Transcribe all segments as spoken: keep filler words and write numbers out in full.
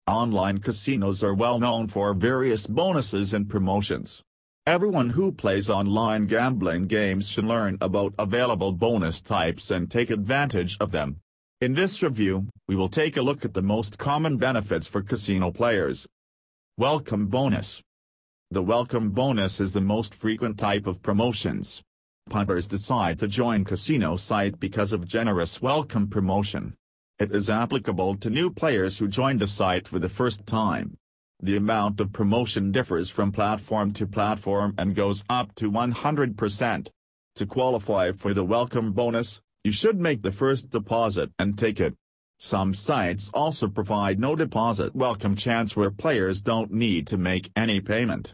Online casinos are well known for various bonuses and promotions. Everyone who plays online gambling games should learn about available bonus types and take advantage of them. In this review, we will take a look at the most common benefits for casino players. Welcome bonus. The welcome bonus is the most frequent type of promotions. Punters decide to join casino site because of generous welcome promotion. It is applicable to new players who join the site for the first time. The amount of promotion differs from platform to platform and goes up to one hundred percent. To qualify for the welcome bonus, you should make the first deposit and take it. Some sites also provide no deposit welcome chance where players don't need to make any payment.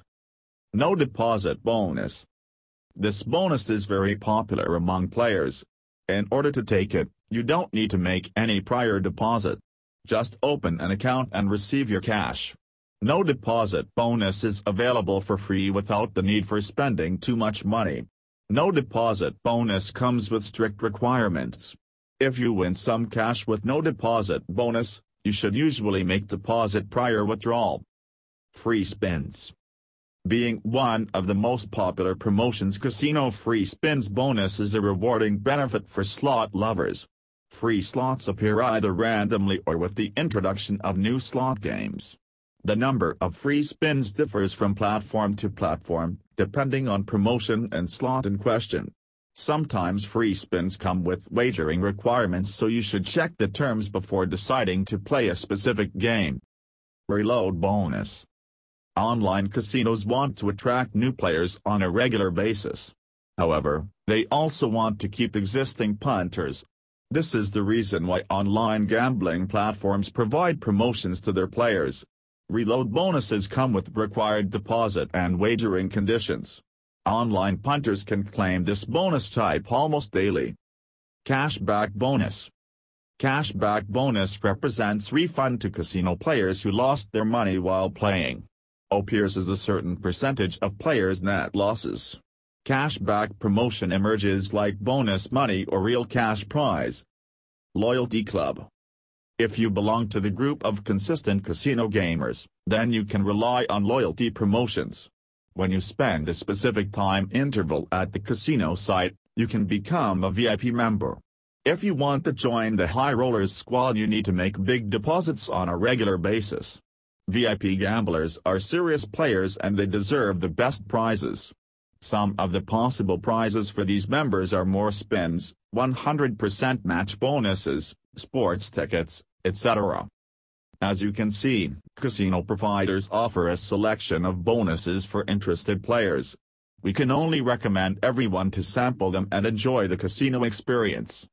No deposit bonus. This bonus is very popular among players. In order to take it, you don't need to make any prior deposit. Just open an account and receive your cash. No deposit bonus is available for free without the need for spending too much money. No deposit bonus comes with strict requirements. If you win some cash with no deposit bonus, you should usually make deposit prior withdrawal. Free spins. Being one of the most popular promotions, casino free spins bonus is a rewarding benefit for slot lovers. Free slots appear either randomly or with the introduction of new slot games. The number of free spins differs from platform to platform, depending on promotion and slot in question. Sometimes free spins come with wagering requirements, so you should check the terms before deciding to play a specific game. Reload bonus. Online casinos want to attract new players on a regular basis. However, they also want to keep existing punters. This is the reason why online gambling platforms provide promotions to their players. Reload bonuses come with required deposit and wagering conditions. Online punters can claim this bonus type almost daily. Cashback bonus. Cashback bonus represents refund to casino players who lost their money while playing. Appears as a certain percentage of players' net losses. Cashback promotion emerges like bonus money or real cash prize. Loyalty Club. If you belong to the group of consistent casino gamers, then you can rely on loyalty promotions. When you spend a specific time interval at the casino site, you can become a V I P member. If you want to join the High Rollers squad, you need to make big deposits on a regular basis. V I P gamblers are serious players and they deserve the best prizes. Some of the possible prizes for these members are more spins, one hundred percent match bonuses, sports tickets, et cetera. As you can see, casino providers offer a selection of bonuses for interested players. We can only recommend everyone to sample them and enjoy the casino experience.